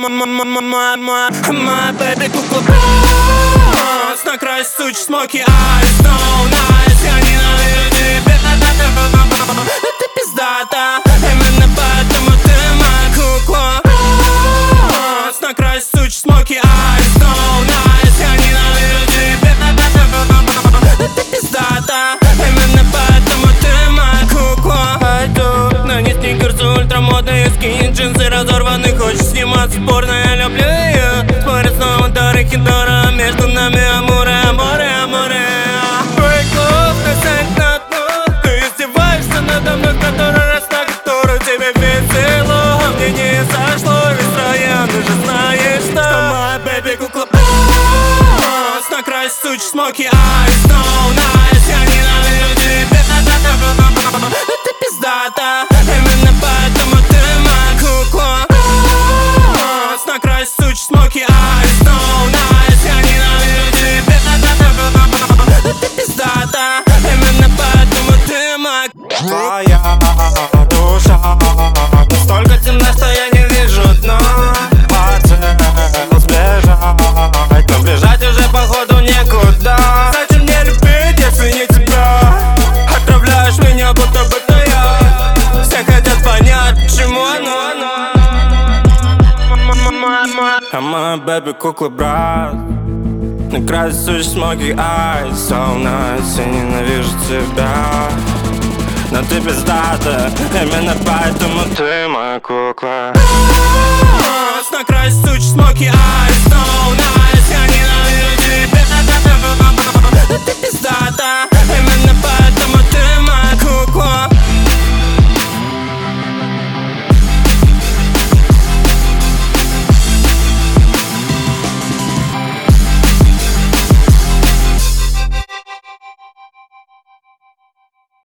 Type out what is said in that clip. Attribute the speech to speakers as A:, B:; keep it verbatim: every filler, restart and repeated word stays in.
A: My baby кукла босс, накрась сучь смоки eyes, no nice. Я ненавижу тебя, но ты пиздата. Именно поэтому ты моя кукла босс, накрась сучь смоки eyes, no nice. Я ненавижу тебя, но ты пиздата. Именно поэтому ты моя кукла. Пойду, но не сникерсы, ультрамодные скини, джинсы разорваны. Хочешь сниматься в порно, я люблю ее. Смотрят снова Дора Хидора, между нами амуре, аморе, аморе. Break love, насядь на дно. Ты издеваешься надо мной, который раз на которую тебе весело. А мне не сошло весь район, ты же знаешь, что моя baby кукла босс, накрась сучь смоки eyes, no nice. Я ненавижу тебя, но ты пиздата. Именно поэтому ты моя кукла босс, накрась сучь смоки eyes, no nice. Я ненавижу тебя, но ты пиздата. Именно поэтому ты моя.
B: Твоя душа настолько темна, что я не вижу дна. Хотел сбежать, но бежать уже походу некуда. Зачем мне любить, если не тебя? Отправляешь меня, будто бы ты я. Все хотят понять, почему оно. А моя бэби кукла брат, накрась сучь смоки eyes, so nice. Я ненавижу тебя, но ты пиздата. Именно поэтому ты моя кукла
A: Накрась сучь смоки eyes, no